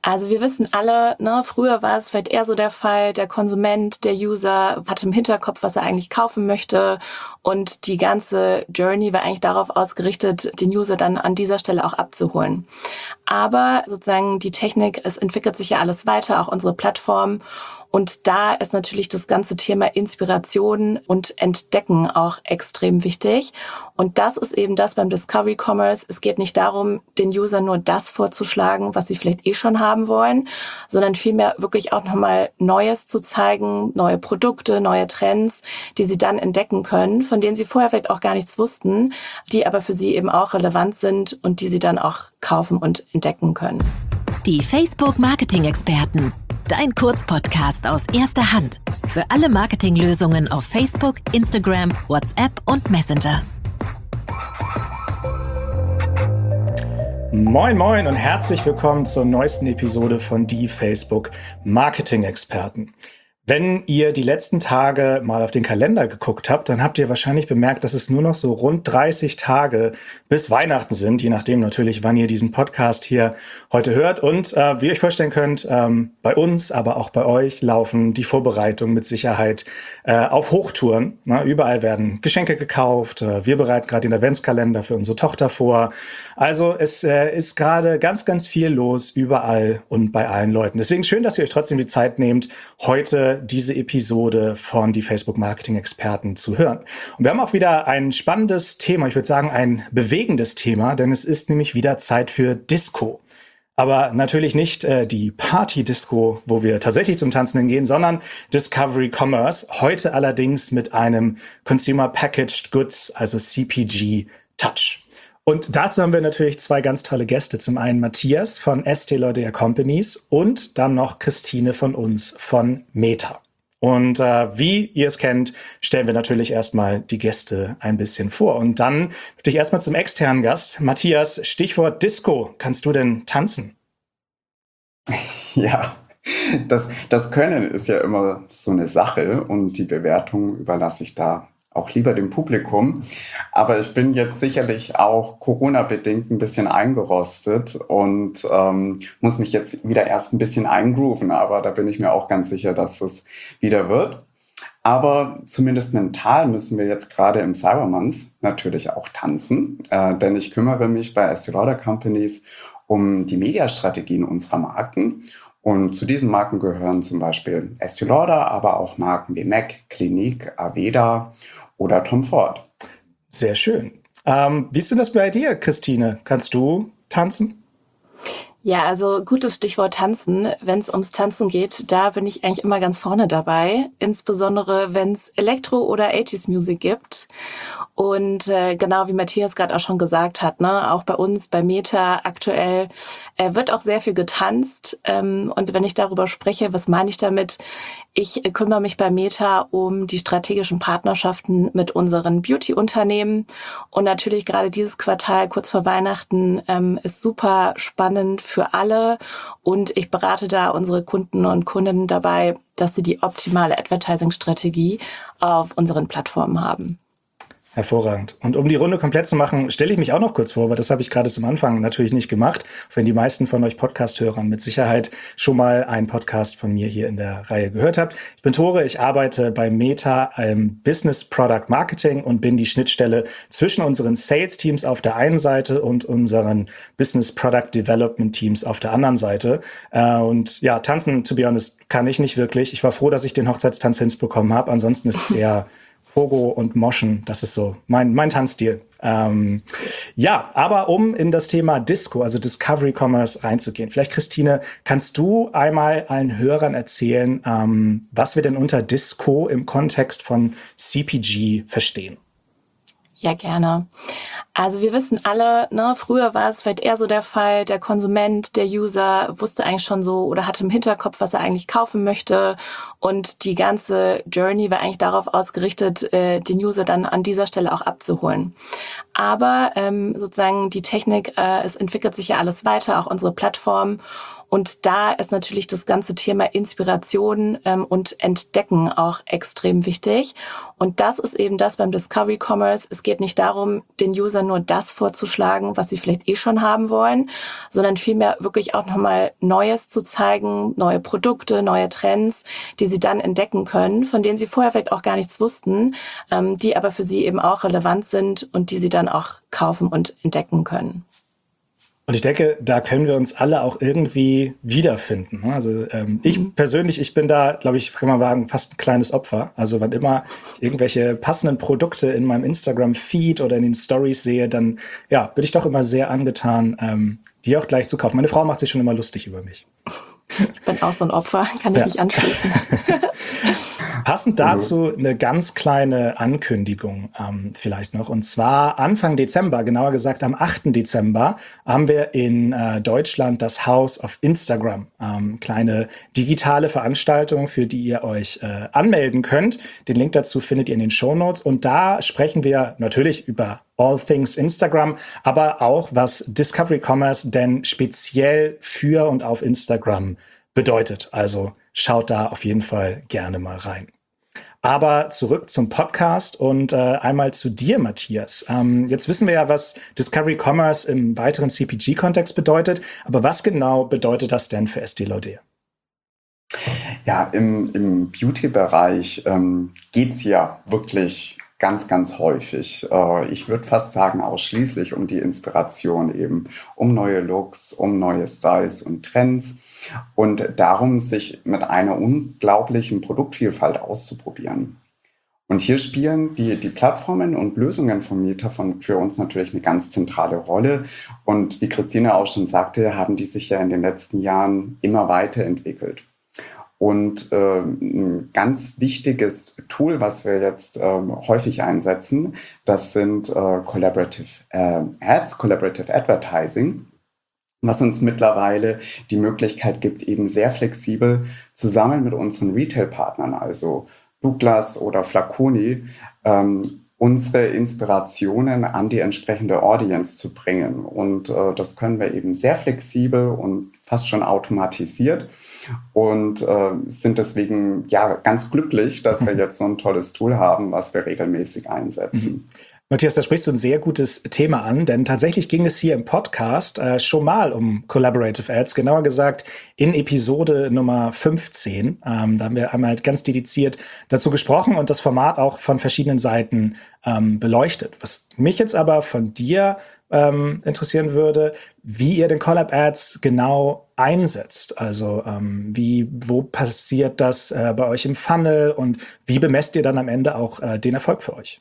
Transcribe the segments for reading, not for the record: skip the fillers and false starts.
Also wir wissen alle, ne, früher war es vielleicht eher so der Fall, der Konsument, der User hatte im Hinterkopf, was er eigentlich kaufen möchte und die ganze Journey war eigentlich darauf ausgerichtet, den User dann an dieser Stelle auch abzuholen. Aber sozusagen die Technik, es entwickelt sich ja alles weiter, auch unsere Plattform. Und da ist natürlich das ganze Thema Inspiration und Entdecken auch extrem wichtig. Und das ist eben das beim Discovery Commerce. Es geht nicht darum, den User nur das vorzuschlagen, was sie vielleicht schon haben wollen, sondern vielmehr wirklich auch nochmal Neues zu zeigen, neue Produkte, neue Trends, die sie dann entdecken können, von denen sie vorher vielleicht auch gar nichts wussten, die aber für sie eben auch relevant sind und die sie dann auch kaufen und entdecken können. Die Facebook-Marketing-Experten. Dein Kurzpodcast aus erster Hand. Für alle Marketinglösungen auf Facebook, Instagram, WhatsApp und Messenger. Moin moin und herzlich willkommen zur neuesten Episode von Die Facebook-Marketing-Experten. Wenn ihr die letzten Tage mal auf den Kalender geguckt habt, dann habt ihr wahrscheinlich bemerkt, dass es nur noch so rund 30 Tage bis Weihnachten sind, je nachdem natürlich, wann ihr diesen Podcast hier heute hört. Und wie ihr euch vorstellen könnt, bei uns, aber auch bei euch laufen die Vorbereitungen mit Sicherheit auf Hochtouren. Na, überall werden Geschenke gekauft. Wir bereiten gerade den Adventskalender für unsere Tochter vor. Also es ist gerade ganz, ganz viel los überall und bei allen Leuten. Deswegen schön, dass ihr euch trotzdem die Zeit nehmt, heute diese Episode von die Facebook-Marketing-Experten zu hören. Und wir haben auch wieder ein spannendes Thema, ich würde sagen ein bewegendes Thema, denn es ist nämlich wieder Zeit für Disco. Aber natürlich nicht die Party-Disco, wo wir tatsächlich zum Tanzen hingehen, sondern Discovery Commerce. Heute allerdings mit einem Consumer Packaged Goods, also CPG Touch. Und dazu haben wir natürlich zwei ganz tolle Gäste. Zum einen Matthias von Estée Lauder Companies und dann noch Christine von uns von Meta. Und wie ihr es kennt, stellen wir natürlich erstmal die Gäste ein bisschen vor. Und dann natürlich erstmal zum externen Gast. Matthias, Stichwort Disco. Kannst du denn tanzen? Ja, das Können ist ja immer so eine Sache und die Bewertung überlasse ich da auch lieber dem Publikum. Aber ich bin jetzt sicherlich auch Corona-bedingt ein bisschen eingerostet und muss mich jetzt wieder erst ein bisschen eingrooven. Aber da bin ich mir auch ganz sicher, dass es wieder wird. Aber zumindest mental müssen wir jetzt gerade im Cyber Month natürlich auch tanzen. Denn ich kümmere mich bei Estée Lauder Companies um die Mediastrategien unserer Marken. Und zu diesen Marken gehören zum Beispiel Estée Lauder, aber auch Marken wie MAC, Clinique, Aveda oder Tom Ford. Sehr schön. Wie ist denn das bei dir, Christine? Kannst du tanzen? Ja, also gutes Stichwort Tanzen. Wenn es ums Tanzen geht, da bin ich eigentlich immer ganz vorne dabei. Insbesondere, wenn es Elektro- oder 80s Music gibt. Und genau wie Matthias gerade auch schon gesagt hat, ne, auch bei uns, bei Meta aktuell, wird auch sehr viel getanzt. Und wenn ich darüber spreche, was meine ich damit? Ich kümmere mich bei Meta um die strategischen Partnerschaften mit unseren Beauty-Unternehmen. Und natürlich gerade dieses Quartal kurz vor Weihnachten ist super spannend für alle. Und ich berate da unsere Kunden und Kundinnen dabei, dass sie die optimale Advertising-Strategie auf unseren Plattformen haben. Hervorragend. Und um die Runde komplett zu machen, stelle ich mich auch noch kurz vor, weil das habe ich gerade zum Anfang natürlich nicht gemacht. Wenn die meisten von euch Podcast-Hörern mit Sicherheit schon mal einen Podcast von mir hier in der Reihe gehört habt. Ich bin Tore, ich arbeite bei Meta im Business Product Marketing und bin die Schnittstelle zwischen unseren Sales-Teams auf der einen Seite und unseren Business Product Development Teams auf der anderen Seite. Und ja, tanzen, to be honest, kann ich nicht wirklich. Ich war froh, dass ich den Hochzeitstanz hinbekommen habe. Ansonsten ist es eher Pogo und Moschen, das ist so mein Tanzstil. Ja, aber um in das Thema Disco, also Discovery Commerce reinzugehen, vielleicht Christine, kannst du einmal allen Hörern erzählen, was wir denn unter Disco im Kontext von CPG verstehen? Ja, gerne. Also wir wissen alle, ne, früher war es vielleicht eher so der Fall, der Konsument, der User wusste eigentlich schon so oder hatte im Hinterkopf, was er eigentlich kaufen möchte. Und die ganze Journey war eigentlich darauf ausgerichtet, den User dann an dieser Stelle auch abzuholen. Aber sozusagen die Technik, es entwickelt sich ja alles weiter, auch unsere Plattform. Und da ist natürlich das ganze Thema Inspiration und Entdecken auch extrem wichtig. Und das ist eben das beim Discovery Commerce. Es geht nicht darum, den Usern nur das vorzuschlagen, was sie vielleicht schon haben wollen, sondern vielmehr wirklich auch nochmal Neues zu zeigen, neue Produkte, neue Trends, die sie dann entdecken können, von denen sie vorher vielleicht auch gar nichts wussten, die aber für sie eben auch relevant sind und die sie dann auch kaufen und entdecken können. Und ich denke, da können wir uns alle auch irgendwie wiederfinden. Also ich persönlich, ich bin da, glaube ich, kann man sagen, fast ein kleines Opfer. Also wann immer ich irgendwelche passenden Produkte in meinem Instagram-Feed oder in den Stories sehe, dann bin ich doch immer sehr angetan, die auch gleich zu kaufen. Meine Frau macht sich schon immer lustig über mich. Ich bin auch so ein Opfer, kann ich mich anschließen. Passend dazu eine ganz kleine Ankündigung vielleicht noch. Und zwar Anfang Dezember, genauer gesagt am 8. Dezember, haben wir in Deutschland das House of Instagram. Kleine digitale Veranstaltung, für die ihr euch anmelden könnt. Den Link dazu findet ihr in den Shownotes. Und da sprechen wir natürlich über All Things Instagram, aber auch was Discovery Commerce denn speziell für und auf Instagram bedeutet. Also schaut da auf jeden Fall gerne mal rein. Aber zurück zum Podcast und einmal zu dir, Matthias. Jetzt wissen wir ja, was Discovery Commerce im weiteren CPG-Kontext bedeutet. Aber was genau bedeutet das denn für Estée Lauder? Ja, im Beauty-Bereich geht's ja wirklich ganz, ganz häufig. Ich würde fast sagen, ausschließlich um die Inspiration eben, um neue Looks, um neue Styles und Trends und darum, sich mit einer unglaublichen Produktvielfalt auszuprobieren. Und hier spielen die Plattformen und Lösungen von Meta für uns natürlich eine ganz zentrale Rolle. Und wie Christine auch schon sagte, haben die sich ja in den letzten Jahren immer weiterentwickelt. Und ein ganz wichtiges Tool, was wir jetzt häufig einsetzen, das sind Collaborative Ads, Collaborative Advertising, was uns mittlerweile die Möglichkeit gibt, eben sehr flexibel zusammen mit unseren Retail-Partnern, also Douglas oder Flaconi, unsere Inspirationen an die entsprechende Audience zu bringen. Und das können wir eben sehr flexibel und fast schon automatisiert und sind deswegen ganz glücklich, dass wir jetzt so ein tolles Tool haben, was wir regelmäßig einsetzen. Matthias, da sprichst du ein sehr gutes Thema an, denn tatsächlich ging es hier im Podcast schon mal um Collaborative Ads, genauer gesagt in Episode Nummer 15. Da haben wir einmal ganz dediziert dazu gesprochen und das Format auch von verschiedenen Seiten beleuchtet. Was mich jetzt aber von dir interessieren würde, wie ihr den Collab Ads genau einsetzt. Also wo passiert das bei euch im Funnel und wie bemesst ihr dann am Ende auch den Erfolg für euch?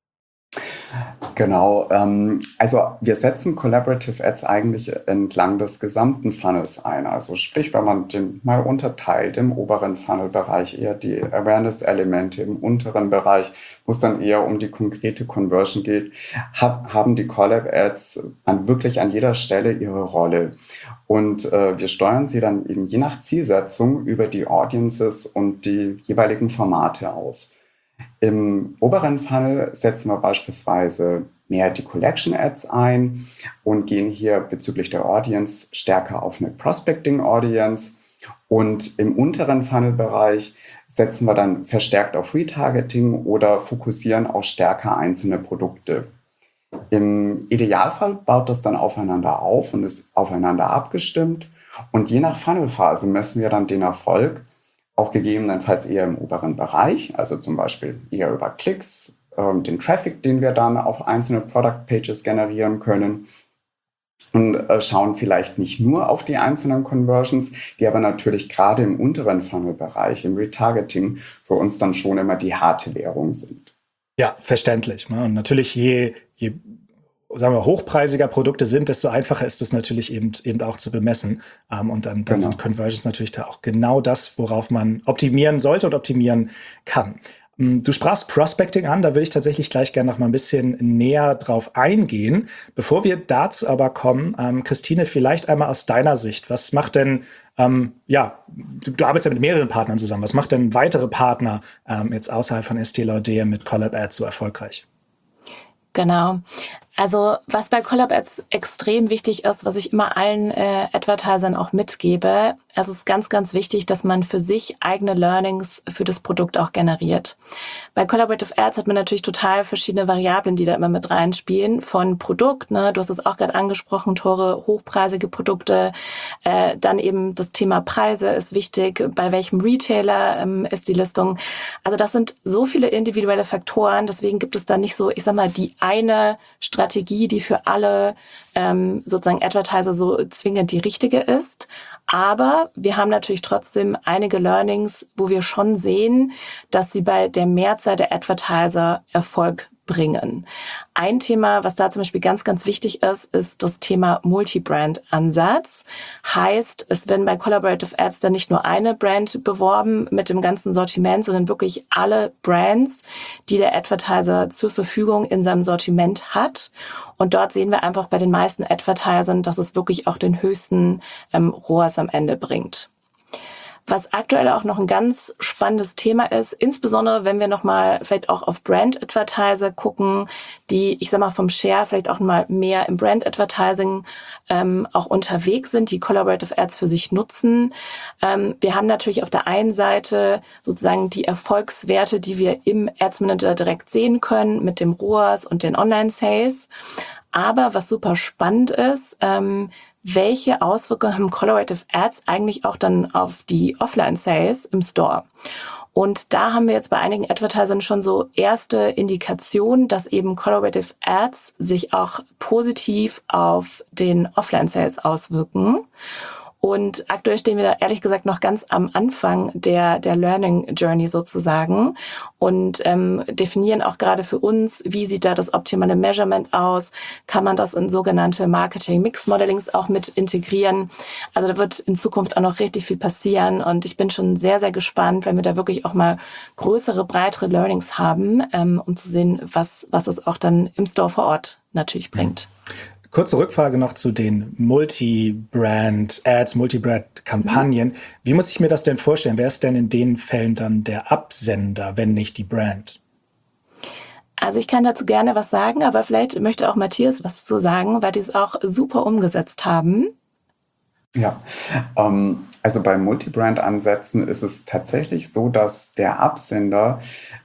Genau, also wir setzen Collaborative Ads eigentlich entlang des gesamten Funnels ein. Also sprich, wenn man den mal unterteilt, im oberen Funnel-Bereich eher die Awareness-Elemente, im unteren Bereich, wo es dann eher um die konkrete Conversion geht, haben die Collab Ads wirklich an jeder Stelle ihre Rolle. Und wir steuern sie dann eben je nach Zielsetzung über die Audiences und die jeweiligen Formate aus. Im oberen Funnel setzen wir beispielsweise mehr die Collection Ads ein und gehen hier bezüglich der Audience stärker auf eine Prospecting Audience. Und im unteren Funnel-Bereich setzen wir dann verstärkt auf Retargeting oder fokussieren auch stärker einzelne Produkte. Im Idealfall baut das dann aufeinander auf und ist aufeinander abgestimmt. Und je nach Funnelphase messen wir dann den Erfolg, auch gegebenenfalls eher im oberen Bereich, also zum Beispiel eher über Klicks, den Traffic, den wir dann auf einzelne Product Pages generieren können und schauen vielleicht nicht nur auf die einzelnen Conversions, die aber natürlich gerade im unteren Funnel-Bereich, im Retargeting, für uns dann schon immer die harte Währung sind. Ja, verständlich. Und natürlich je sagen wir, hochpreisiger Produkte sind, desto einfacher ist es natürlich eben auch zu bemessen. Und dann sind Conversions natürlich da auch genau das, worauf man optimieren sollte und optimieren kann. Du sprachst Prospecting an, da würde ich tatsächlich gleich gerne noch mal ein bisschen näher drauf eingehen. Bevor wir dazu aber kommen, Christine, vielleicht einmal aus deiner Sicht, was macht denn, du arbeitest ja mit mehreren Partnern zusammen, was macht denn weitere Partner jetzt außerhalb von Estée Lauder mit Collab Ads so erfolgreich? Genau. Also was bei Collab Ads extrem wichtig ist, was ich immer allen Advertisern auch mitgebe, es ist ganz, ganz wichtig, dass man für sich eigene Learnings für das Produkt auch generiert. Bei Collaborative Ads hat man natürlich total verschiedene Variablen, die da immer mit reinspielen, von Produkt, ne, du hast es auch gerade angesprochen, Tore, hochpreisige Produkte, dann eben das Thema Preise ist wichtig, bei welchem Retailer ist die Listung. Also das sind so viele individuelle Faktoren, deswegen gibt es da nicht so, ich sag mal, die eine Strategie, die für alle sozusagen Advertiser so zwingend die richtige ist. Aber wir haben natürlich trotzdem einige Learnings, wo wir schon sehen, dass sie bei der Mehrzahl der Advertiser Erfolg bringen. Ein Thema, was da zum Beispiel ganz, ganz wichtig ist das Thema Multi-Brand-Ansatz. Heißt, es werden bei Collaborative Ads dann nicht nur eine Brand beworben mit dem ganzen Sortiment, sondern wirklich alle Brands, die der Advertiser zur Verfügung in seinem Sortiment hat. Und dort sehen wir einfach bei den meisten Advertisern, dass es wirklich auch den höchsten ROAS am Ende bringt. Was aktuell auch noch ein ganz spannendes Thema ist, insbesondere wenn wir nochmal vielleicht auch auf Brand-Advertiser gucken, die, ich sag mal, vom Share vielleicht auch mal mehr im Brand-Advertising auch unterwegs sind, die Collaborative Ads für sich nutzen. Wir haben natürlich auf der einen Seite sozusagen die Erfolgswerte, die wir im Ads Manager direkt sehen können mit dem ROAS und den Online-Sales. Aber was super spannend ist, welche Auswirkungen haben Collaborative Ads eigentlich auch dann auf die Offline-Sales im Store? Und da haben wir jetzt bei einigen Advertisern schon so erste Indikationen, dass eben Collaborative Ads sich auch positiv auf den Offline-Sales auswirken. Und aktuell stehen wir da ehrlich gesagt noch ganz am Anfang der Learning Journey sozusagen und definieren auch gerade für uns, wie sieht da das optimale Measurement aus? Kann man das in sogenannte Marketing-Mix-Modellings auch mit integrieren? Also da wird in Zukunft auch noch richtig viel passieren und ich bin schon sehr, sehr gespannt, wenn wir da wirklich auch mal größere, breitere Learnings haben, um zu sehen, was es auch dann im Store vor Ort natürlich bringt. Kurze Rückfrage noch zu den Multi-Brand-Ads, Multi-Brand-Kampagnen. Wie muss ich mir das denn vorstellen? Wer ist denn in den Fällen dann der Absender, wenn nicht die Brand? Also ich kann dazu gerne was sagen, aber vielleicht möchte auch Matthias was zu sagen, weil die es auch super umgesetzt haben. Ja, also bei Multi-Brand-Ansätzen ist es tatsächlich so, dass der Absender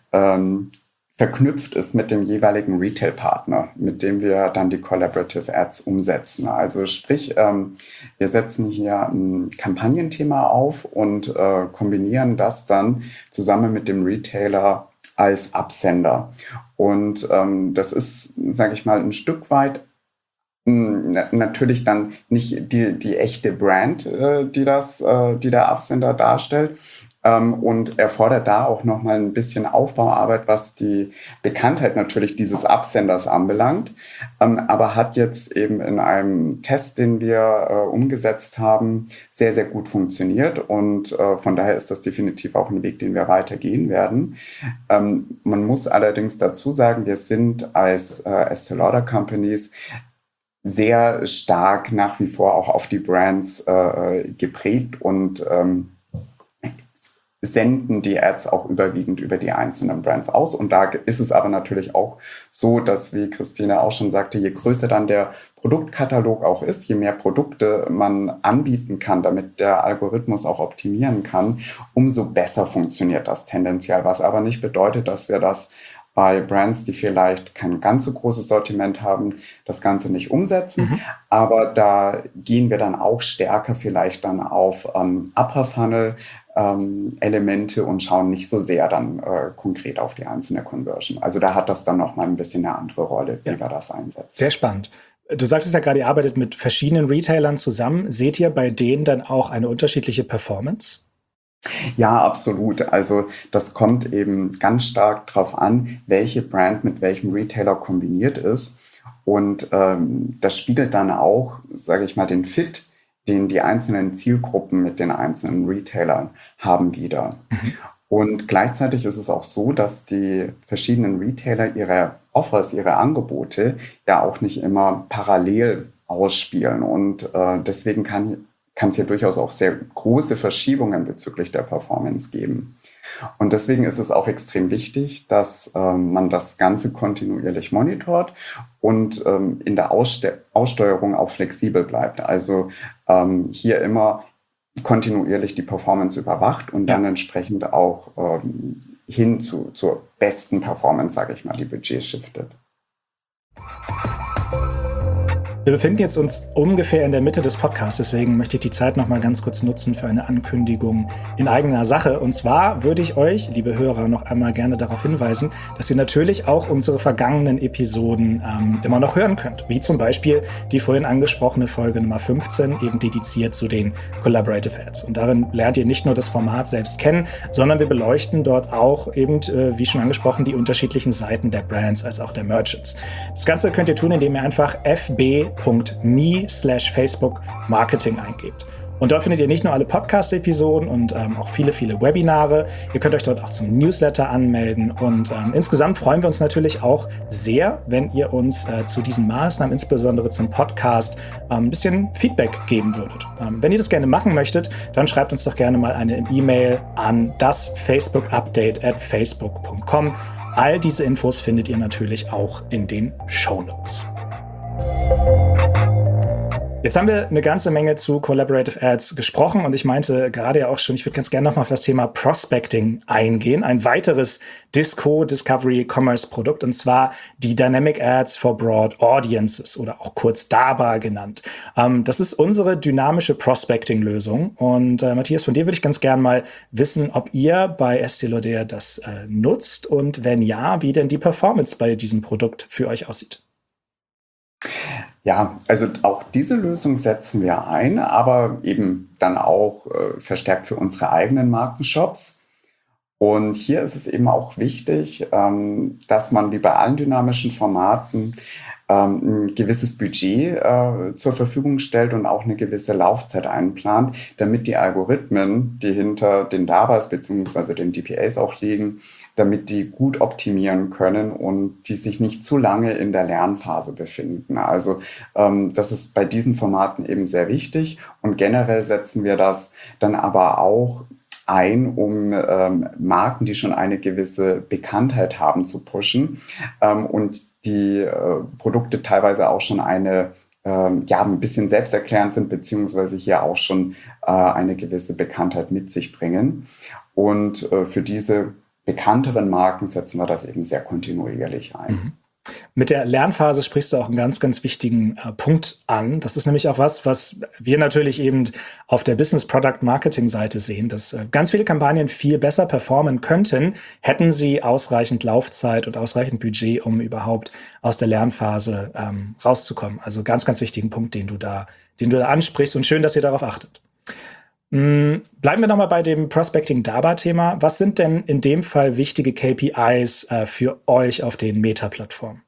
verknüpft ist mit dem jeweiligen Retail-Partner, mit dem wir dann die Collaborative Ads umsetzen. Also sprich, wir setzen hier ein Kampagnenthema auf und kombinieren das dann zusammen mit dem Retailer als Absender. Und das ist, sage ich mal, ein Stück weit natürlich dann nicht die echte Brand, die der Absender darstellt. Und erfordert da auch nochmal ein bisschen Aufbauarbeit, was die Bekanntheit natürlich dieses Absenders anbelangt. Aber hat jetzt eben in einem Test, den wir umgesetzt haben, sehr, sehr gut funktioniert. Und von daher ist das definitiv auch ein Weg, den wir weitergehen werden. Man muss allerdings dazu sagen, wir sind als Estée Lauder Companies sehr stark nach wie vor auch auf die Brands geprägt und senden die Ads auch überwiegend über die einzelnen Brands aus. Und da ist es aber natürlich auch so, dass, wie Christine auch schon sagte, je größer dann der Produktkatalog auch ist, je mehr Produkte man anbieten kann, damit der Algorithmus auch optimieren kann, umso besser funktioniert das tendenziell. Was aber nicht bedeutet, dass wir das bei Brands, die vielleicht kein ganz so großes Sortiment haben, das Ganze nicht umsetzen. Aber da gehen wir dann auch stärker vielleicht dann auf Upper Funnel Elemente und schauen nicht so sehr dann konkret auf die einzelne Conversion. Also da hat das dann nochmal ein bisschen eine andere Rolle, wie wir das einsetzen. Sehr spannend. Du sagtest ja gerade, ihr arbeitet mit verschiedenen Retailern zusammen. Seht ihr bei denen dann auch eine unterschiedliche Performance? Ja, absolut. Also das kommt eben ganz stark darauf an, welche Brand mit welchem Retailer kombiniert ist. Und das spiegelt dann auch, sage ich mal, den Fit, den die einzelnen Zielgruppen mit den einzelnen Retailern haben, wieder. Und gleichzeitig ist es auch so, dass die verschiedenen Retailer ihre Offers, ihre Angebote ja auch nicht immer parallel ausspielen. Und deswegen kann kann es hier durchaus auch sehr große Verschiebungen bezüglich der Performance geben. Und deswegen ist es auch extrem wichtig, dass man das Ganze kontinuierlich monitort und in der Aussteuerung auch flexibel bleibt. Also hier immer kontinuierlich die Performance überwacht und dann entsprechend auch hin zur besten Performance, sage ich mal, die Budgets shiftet. Wir befinden jetzt uns ungefähr in der Mitte des Podcasts, deswegen möchte ich die Zeit noch mal ganz kurz nutzen für eine Ankündigung in eigener Sache. Und zwar würde ich euch, liebe Hörer, noch einmal gerne darauf hinweisen, dass ihr natürlich auch unsere vergangenen Episoden immer noch hören könnt. Wie zum Beispiel die vorhin angesprochene Folge Nummer 15, eben dediziert zu den Collaborative Ads. Und darin lernt ihr nicht nur das Format selbst kennen, sondern wir beleuchten dort auch eben, wie schon angesprochen, die unterschiedlichen Seiten der Brands als auch der Merchants. Das Ganze könnt ihr tun, indem ihr einfach fb.me/Facebook Marketing eingebt. Und dort findet ihr nicht nur alle Podcast-Episoden und auch viele, viele Webinare. Ihr könnt euch dort auch zum Newsletter anmelden. Und insgesamt freuen wir uns natürlich auch sehr, wenn ihr uns zu diesen Maßnahmen, insbesondere zum Podcast, ein bisschen Feedback geben würdet. Wenn ihr das gerne machen möchtet, dann schreibt uns doch gerne mal eine E-Mail an dasfacebookupdate@facebook.com. All diese Infos findet ihr natürlich auch in den Shownotes. Jetzt haben wir eine ganze Menge zu Collaborative Ads gesprochen und ich meinte gerade ja auch schon, ich würde ganz gerne nochmal auf das Thema Prospecting eingehen. Ein weiteres Discovery Commerce Produkt, und zwar die Dynamic Ads for Broad Audiences oder auch kurz DABA genannt. Das ist unsere dynamische Prospecting-Lösung und Matthias, von dir würde ich ganz gerne mal wissen, ob ihr bei Estée Lauder das nutzt und wenn ja, wie denn die Performance bei diesem Produkt für euch aussieht. Ja, also auch diese Lösung setzen wir ein, aber eben dann auch verstärkt für unsere eigenen Markenshops. Und hier ist es eben auch wichtig, dass man wie bei allen dynamischen Formaten ein gewisses Budget zur Verfügung stellt und auch eine gewisse Laufzeit einplant, damit die Algorithmen, die hinter den DABAs bzw. den DPAs auch liegen, damit die gut optimieren können und die sich nicht zu lange in der Lernphase befinden. Also das ist bei diesen Formaten eben sehr wichtig und generell setzen wir das dann aber auch ein, um Marken, die schon eine gewisse Bekanntheit haben, zu pushen und die Produkte teilweise auch schon ein bisschen selbsterklärend sind, beziehungsweise hier auch schon eine gewisse Bekanntheit mit sich bringen. Und für diese bekannteren Marken setzen wir das eben sehr kontinuierlich ein. Mhm. Mit der Lernphase sprichst du auch einen ganz, ganz wichtigen Punkt an. Das ist nämlich auch was wir natürlich eben auf der Business-Product-Marketing-Seite sehen, dass ganz viele Kampagnen viel besser performen könnten, hätten sie ausreichend Laufzeit und ausreichend Budget, um überhaupt aus der Lernphase rauszukommen. Also ganz, ganz wichtigen Punkt, den du da ansprichst und schön, dass ihr darauf achtet. Bleiben wir nochmal bei dem Prospecting-DABA-Thema. Was sind denn in dem Fall wichtige KPIs für euch auf den Meta-Plattformen?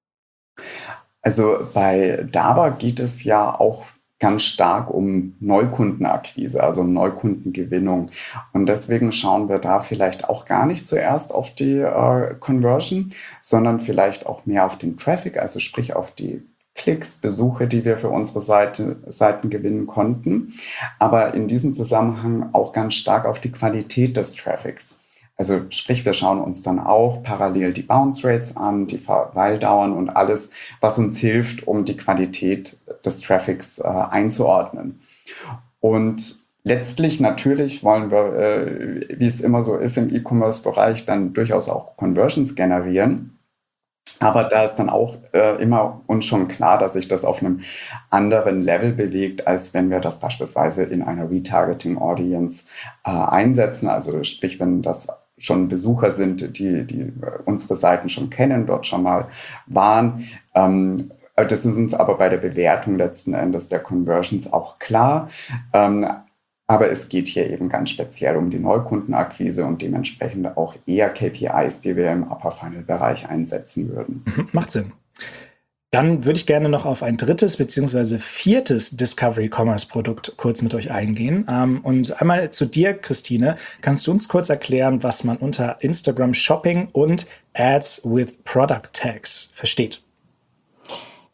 Also bei DABA geht es ja auch ganz stark um Neukundenakquise, also um Neukundengewinnung. Und deswegen schauen wir da vielleicht auch gar nicht zuerst auf die Conversion, sondern vielleicht auch mehr auf den Traffic, also sprich auf die Klicks, Besuche, die wir für unsere Seiten gewinnen konnten. Aber in diesem Zusammenhang auch ganz stark auf die Qualität des Traffics. Also sprich, wir schauen uns dann auch parallel die Bounce Rates an, die Verweildauern und alles, was uns hilft, um die Qualität des Traffics einzuordnen. Und letztlich natürlich wollen wir, wie es immer so ist im E-Commerce-Bereich, dann durchaus auch Conversions generieren. Aber da ist dann auch immer uns schon klar, dass sich das auf einem anderen Level bewegt, als wenn wir das beispielsweise in einer Retargeting-Audience einsetzen. Also sprich, wenn das schon Besucher sind, die unsere Seiten schon kennen, dort schon mal waren. Das ist uns aber bei der Bewertung letzten Endes der Conversions auch klar. Aber es geht hier eben ganz speziell um die Neukundenakquise und dementsprechend auch eher KPIs, die wir im Upper-Funnel-Bereich einsetzen würden. Macht Sinn. Dann würde ich gerne noch auf ein drittes bzw. viertes Discovery-Commerce-Produkt kurz mit euch eingehen. Und einmal zu dir, Christine. Kannst du uns kurz erklären, was man unter Instagram Shopping und Ads with Product Tags versteht?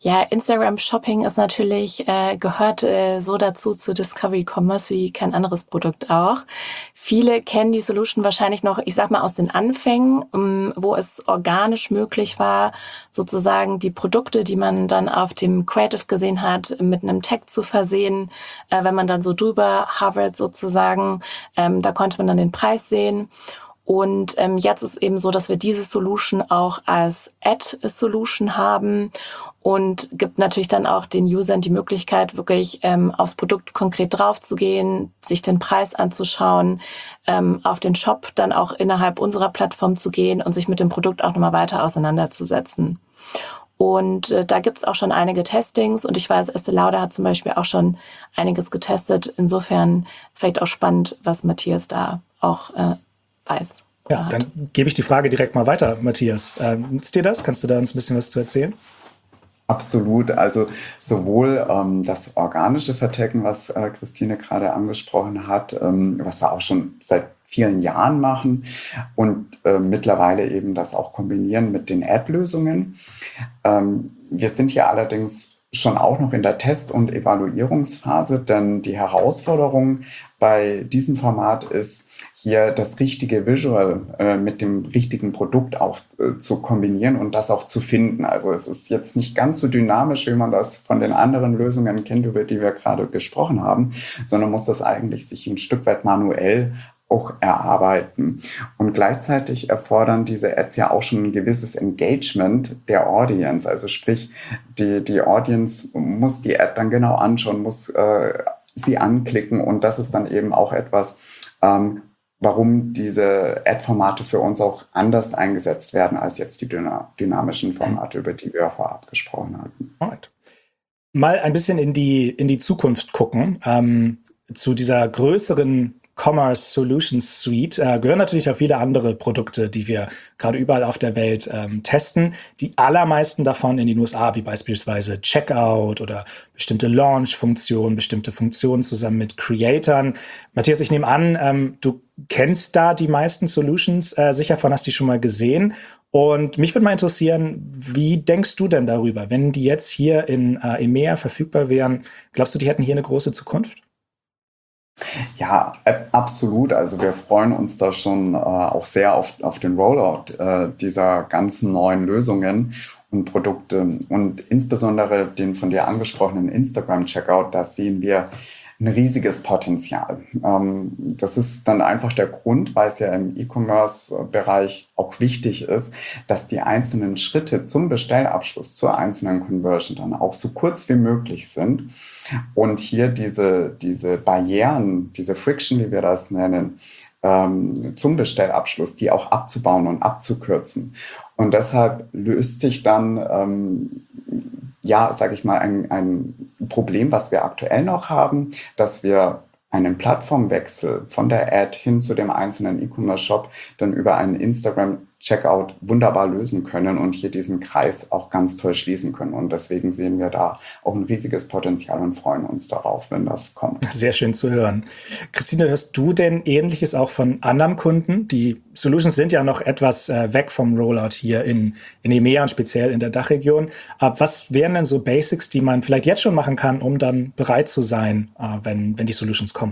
Ja, Instagram Shopping ist natürlich, gehört so dazu zu Discovery Commerce wie kein anderes Produkt auch. Viele kennen die Solution wahrscheinlich noch, ich sag mal, aus den Anfängen, wo es organisch möglich war, sozusagen die Produkte, die man dann auf dem Creative gesehen hat, mit einem Tag zu versehen. Wenn man dann so drüber hovert sozusagen, da konnte man dann den Preis sehen. Und jetzt ist eben so, dass wir diese Solution auch als Ad-Solution haben und gibt natürlich dann auch den Usern die Möglichkeit, wirklich aufs Produkt konkret draufzugehen, sich den Preis anzuschauen, auf den Shop dann auch innerhalb unserer Plattform zu gehen und sich mit dem Produkt auch nochmal weiter auseinanderzusetzen. Und da gibt's auch schon einige Testings und ich weiß, Estée Lauder hat zum Beispiel auch schon einiges getestet. Insofern vielleicht auch spannend, was Matthias da auch weiß. Ja, dann gebe ich die Frage direkt mal weiter, Matthias. Nutzt dir das? Kannst du da uns ein bisschen was zu erzählen? Absolut. Also sowohl das organische Vertecken, was Christine gerade angesprochen hat, was wir auch schon seit vielen Jahren machen und mittlerweile eben das auch kombinieren mit den Ad-Lösungen. Wir sind hier allerdings schon auch noch in der Test- und Evaluierungsphase, denn die Herausforderung bei diesem Format ist, hier das richtige Visual mit dem richtigen Produkt auch zu kombinieren und das auch zu finden. Also es ist jetzt nicht ganz so dynamisch, wie man das von den anderen Lösungen kennt, über die wir gerade gesprochen haben, sondern muss das eigentlich sich ein Stück weit manuell auch erarbeiten. Und gleichzeitig erfordern diese Ads ja auch schon ein gewisses Engagement der Audience. Also sprich, die Audience muss die Ad dann genau anschauen, muss sie anklicken und das ist dann eben auch etwas, warum diese Ad-Formate für uns auch anders eingesetzt werden als jetzt die dynamischen Formate, über die wir vorab gesprochen hatten. Alright. Mal ein bisschen in die Zukunft gucken. Zu dieser größeren Commerce Solutions Suite gehören natürlich auch viele andere Produkte, die wir gerade überall auf der Welt testen. Die allermeisten davon in den USA, wie beispielsweise Checkout oder bestimmte Launch-Funktionen, bestimmte Funktionen zusammen mit Creatern. Matthias, ich nehme an, du kennst da die meisten Solutions, sicher von hast die schon mal gesehen. Und mich würde mal interessieren, wie denkst du denn darüber, wenn die jetzt hier in EMEA verfügbar wären? Glaubst du, die hätten hier eine große Zukunft? Ja, absolut. Also wir freuen uns da schon auch sehr auf den Rollout dieser ganzen neuen Lösungen und Produkte und insbesondere den von dir angesprochenen Instagram-Checkout, da sehen wir ein riesiges Potenzial. Das ist dann einfach der Grund, weil es ja im E-Commerce-Bereich auch wichtig ist, dass die einzelnen Schritte zum Bestellabschluss, zur einzelnen Conversion dann auch so kurz wie möglich sind und hier diese Barrieren, diese Friction, wie wir das nennen, zum Bestellabschluss, die auch abzubauen und abzukürzen. Und deshalb löst sich dann sage ich mal, ein Problem, was wir aktuell noch haben, dass wir einen Plattformwechsel von der Ad hin zu dem einzelnen E-Commerce-Shop dann über einen Instagram-Checkout wunderbar lösen können und hier diesen Kreis auch ganz toll schließen können. Und deswegen sehen wir da auch ein riesiges Potenzial und freuen uns darauf, wenn das kommt. Sehr schön zu hören. Christine, hörst du denn Ähnliches auch von anderen Kunden? Die Solutions sind ja noch etwas weg vom Rollout hier in EMEA und speziell in der Dachregion. Aber was wären denn so Basics, die man vielleicht jetzt schon machen kann, um dann bereit zu sein, wenn die Solutions kommen?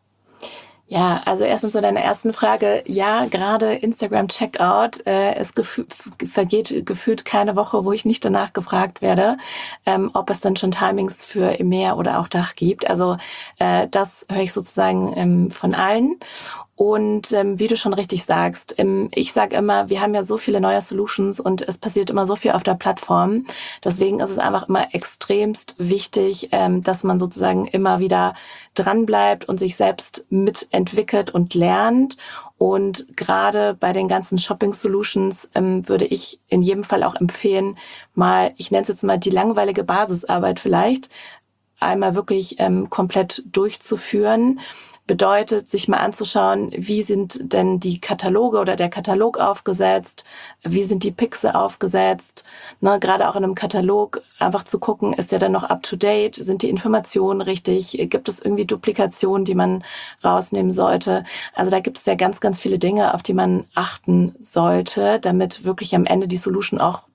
Ja, also erstmal zu deiner ersten Frage. Ja, gerade Instagram Checkout, es vergeht gefühlt keine Woche, wo ich nicht danach gefragt werde, ob es dann schon Timings für EMEA oder auch Dach gibt. Also das höre ich sozusagen von allen. Und wie du schon richtig sagst, ich sage immer, wir haben ja so viele neue Solutions und es passiert immer so viel auf der Plattform. Deswegen ist es einfach immer extremst wichtig, dass man sozusagen immer wieder dranbleibt und sich selbst mitentwickelt und lernt. Und gerade bei den ganzen Shopping-Solutions würde ich in jedem Fall auch empfehlen, mal, ich nenne es jetzt mal die langweilige Basisarbeit vielleicht, einmal wirklich komplett durchzuführen. Bedeutet, sich mal anzuschauen, wie sind denn die Kataloge oder der Katalog aufgesetzt, wie sind die Pixel aufgesetzt, ne, gerade auch in einem Katalog einfach zu gucken, ist der dann noch up-to-date, sind die Informationen richtig, gibt es irgendwie Duplikationen, die man rausnehmen sollte. Also da gibt es ja ganz, ganz viele Dinge, auf die man achten sollte, damit wirklich am Ende die Solution auch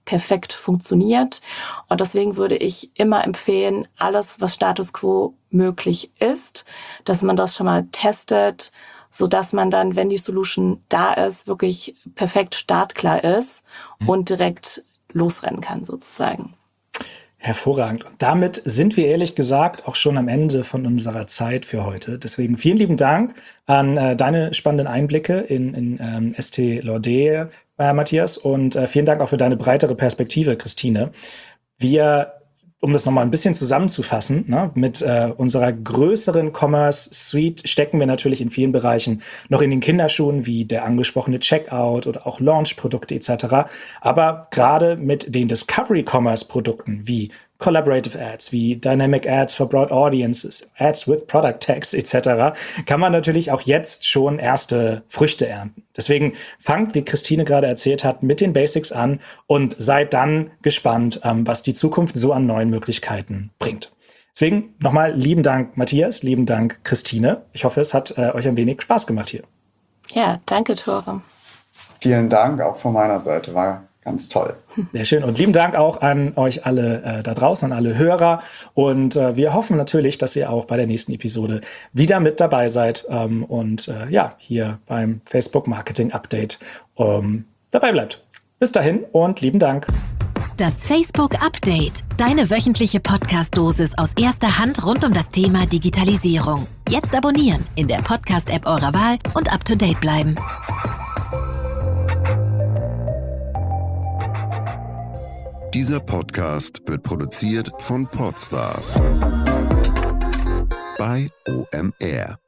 perfekt funktioniert. Und deswegen würde ich immer empfehlen, alles, was Status Quo möglich ist, dass man das schon mal testet, so dass man dann, wenn die Solution da ist, wirklich perfekt startklar ist und direkt losrennen kann sozusagen. Hervorragend. Und damit sind wir ehrlich gesagt auch schon am Ende von unserer Zeit für heute. Deswegen vielen lieben Dank an deine spannenden Einblicke in Estée Lauder, Matthias, und vielen Dank auch für deine breitere Perspektive, Christine. Um das nochmal ein bisschen zusammenzufassen, ne, mit unserer größeren Commerce-Suite stecken wir natürlich in vielen Bereichen noch in den Kinderschuhen, wie der angesprochene Checkout oder auch Launch-Produkte etc. Aber gerade mit den Discovery-Commerce-Produkten wie Collaborative Ads, wie Dynamic Ads for Broad Audiences, Ads with Product Tags etc. kann man natürlich auch jetzt schon erste Früchte ernten. Deswegen fangt, wie Christine gerade erzählt hat, mit den Basics an und seid dann gespannt, was die Zukunft so an neuen Möglichkeiten bringt. Deswegen nochmal lieben Dank, Matthias, lieben Dank, Christine. Ich hoffe, es hat euch ein wenig Spaß gemacht hier. Ja, danke, Tore. Vielen Dank auch von meiner Seite, war ganz toll. Sehr schön. Und lieben Dank auch an euch alle da draußen, an alle Hörer. Und wir hoffen natürlich, dass ihr auch bei der nächsten Episode wieder mit dabei seid und hier beim Facebook Marketing Update dabei bleibt. Bis dahin und lieben Dank. Das Facebook Update. Deine wöchentliche Podcast-Dosis aus erster Hand rund um das Thema Digitalisierung. Jetzt abonnieren in der Podcast-App eurer Wahl und up-to-date bleiben. Dieser Podcast wird produziert von Podstars bei OMR.